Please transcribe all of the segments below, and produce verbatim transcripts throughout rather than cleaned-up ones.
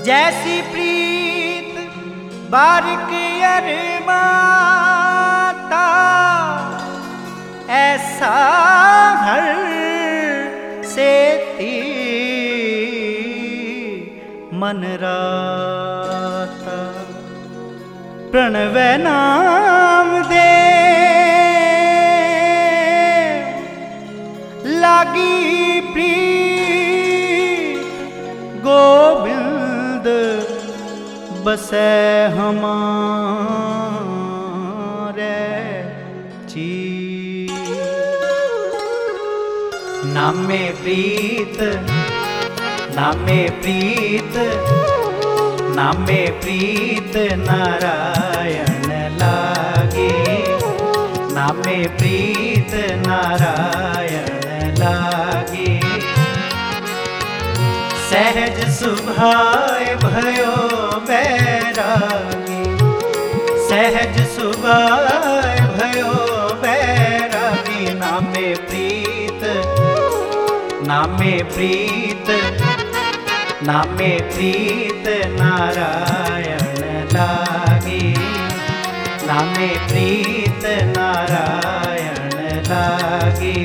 जैसी प्रीत बारिक अरमाता ऐसा हर से मन राता। प्रणव नाम दे लागी प्रीत गोविंद बसै हमारे चित्त। नामे प्रीत नामे प्रीत नामे प्रीत नारायण लागे। नामे प्रीत नारायण लागे। सहज सुभाए भयो बैरागी। सहज सुभाए भयो बैरागी। नामे प्रीत नामे प्रीत नामे प्रीत नारायण लागे। नामे प्रीत नारायण लागे।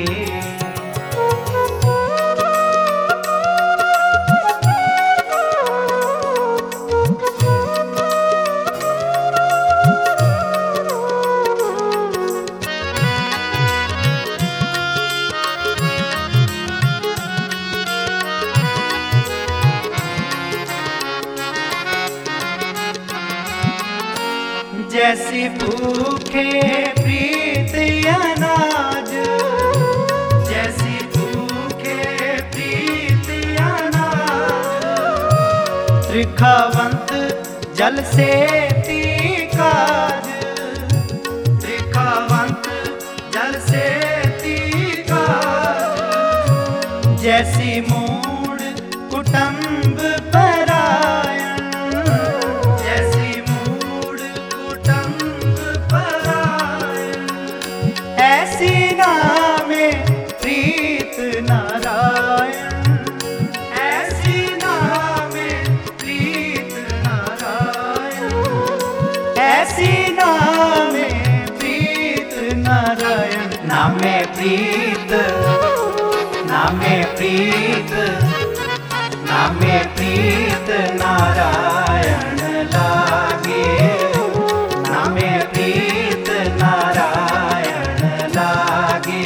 जैसी भूखे प्रीत अनाज। जैसी भूखे प्रीत अनाज। त्रिखावंत जल से तीकाज। त्रिखावंत जल से तीकाज। जैसी मूड कुटुंब परायण। जैसी मूड कुटुंब परायण। ऐसी नामे प्रीत नारायण। ऐसी नामे प्रीत नारायण। ऐसी नामे प्रीत नारायण। नामे प्रीत नामे प्रीत नामे प्रीत नारायण लागे। नामे प्रीत नारायण लागे।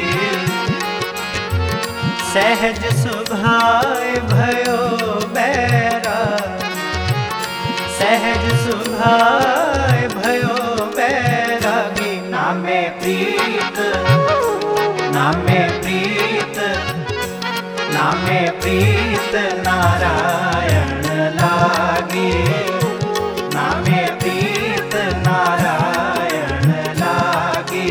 सहज सुभाए भयो बैरागी। सहज सुभाए भयो बैरागी। नामे प्रीत नामे प्रीत नामे प्रीत नारायण लागे। नामे प्रीत नारायण लागे।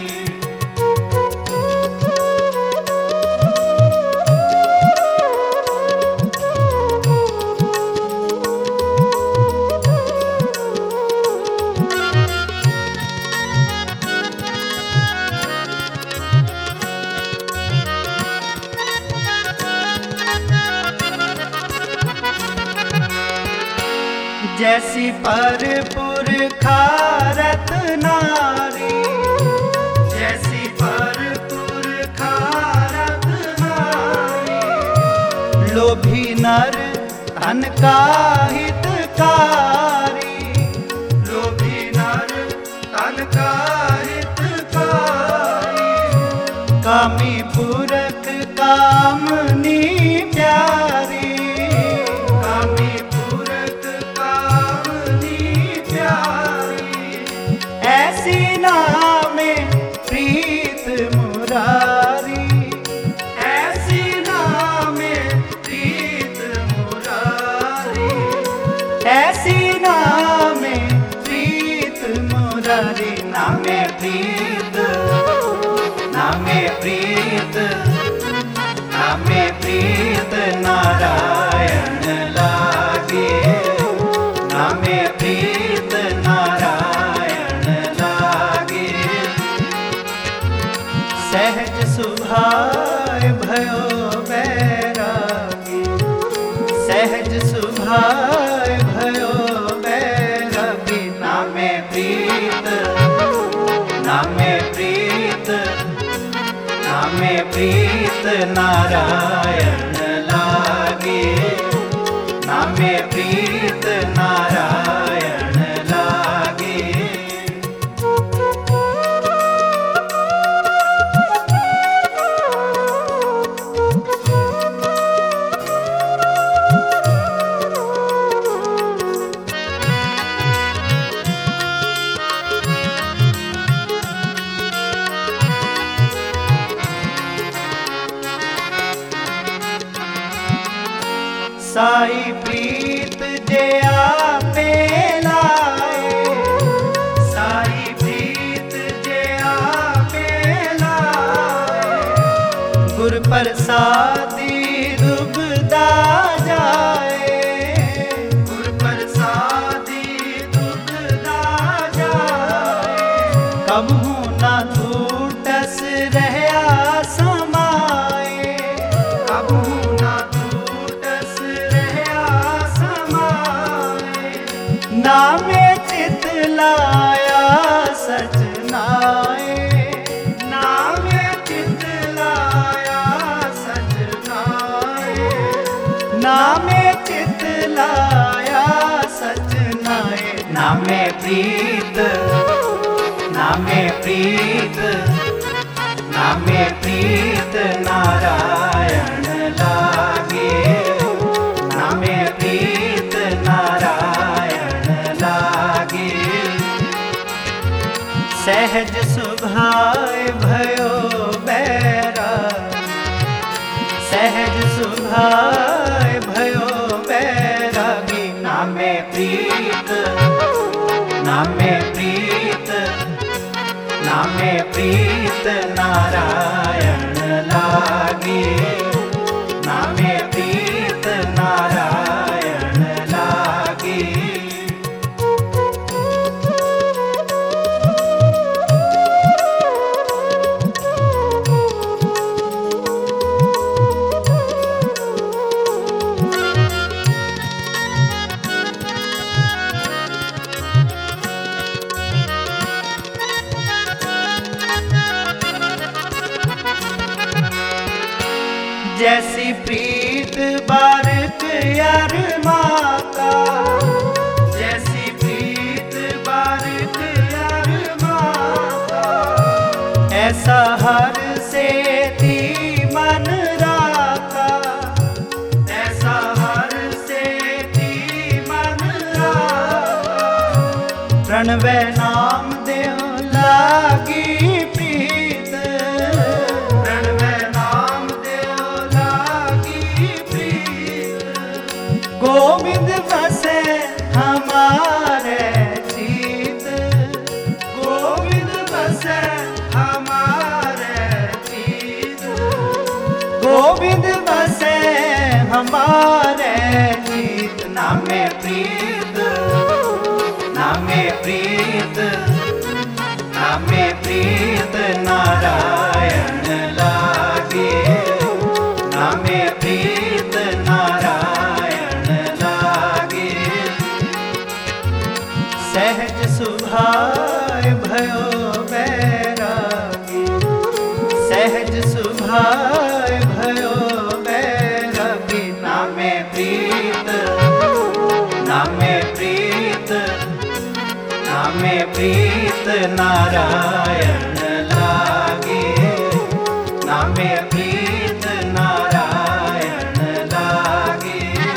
जैसी परपुर खारत नारी। जैसी परपुर खारत नारी। लोभी नर धन का हितकारी। लोभी नर धन का हितकारी। कामी पूरक कामनी प्यारी। कामी ऐसी नामे प्रीत मुरारी। ऐसी नामे प्रीत मुरारी। ऐसी नामे प्रीत मुरारी। नामे प्रीत नामे प्रीत नामे प्रीत नारायण लागे। नामे प्रीत नारायण लागे। सहज सुभाए भयो बैरागी। सहज सुभाए प्रीत नारायण लागे, नामे प्रीत नारायण लागे। साई प्रीत जे आपे लाए, साई प्रीत जे आपे लाए, गुर प्रसादी दुबदा जाए, गुर प्रसादी दुबदा जाए। कबहू ना टूटस रहया समाए, कबहू ना नामे चित लाया सजनाए, नामे चित लाया सजनाए, नामे चित लाया सजनाए। नामे प्रीत, नामे प्रीत, नामे प्रीत नारायण लागे, नामे प्रीत नारायण लागे। सहज सुभाए भयो बैराग, सहज सुभाए भयो बैरागी। नामे प्रीत, नामे प्रीत, नामे प्रीत नारायण लागे, नामे प्रीत नारायण लागे। जैसी प्रीत बारिक यार माता, जैसी प्रीत बारिक यार माता, ऐसा हर से थी मन राता, ऐसा हर से थी मन राता। प्रणव नाम देव लागी प्रीत, गोविंद बसे हमारे चित, गोविंद बसे हमारे चित, गोविंद बसे हमारे चित। नामे प्रीत, नामे प्रीत, नामे प्रीत नारायण लागे, नामे प्रीत नारायण लागे। सहज सुभाए भयो बैरागी, सहज सुभाए भयो बैरागी। नामे प्रीत, नामे प्रीत, नामे प्रीत नारायण लागे, नामे प्रीत नारायण लागे।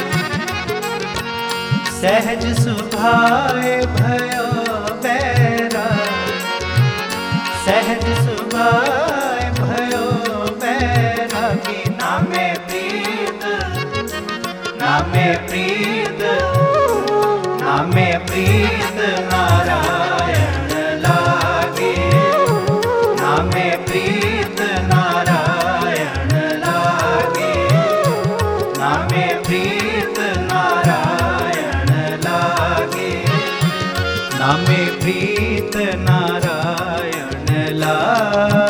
सहज सुभाए भयो बैरागी, सहज सुभाए भयो बैरागी। नामे प्रीत, नामे प्रीत, नामे प्रीत नारायण लागे, नामे प्रीत नारायण लागे, नामे प्रीत नारायण लागे, नामे प्रीत नारायण लागे।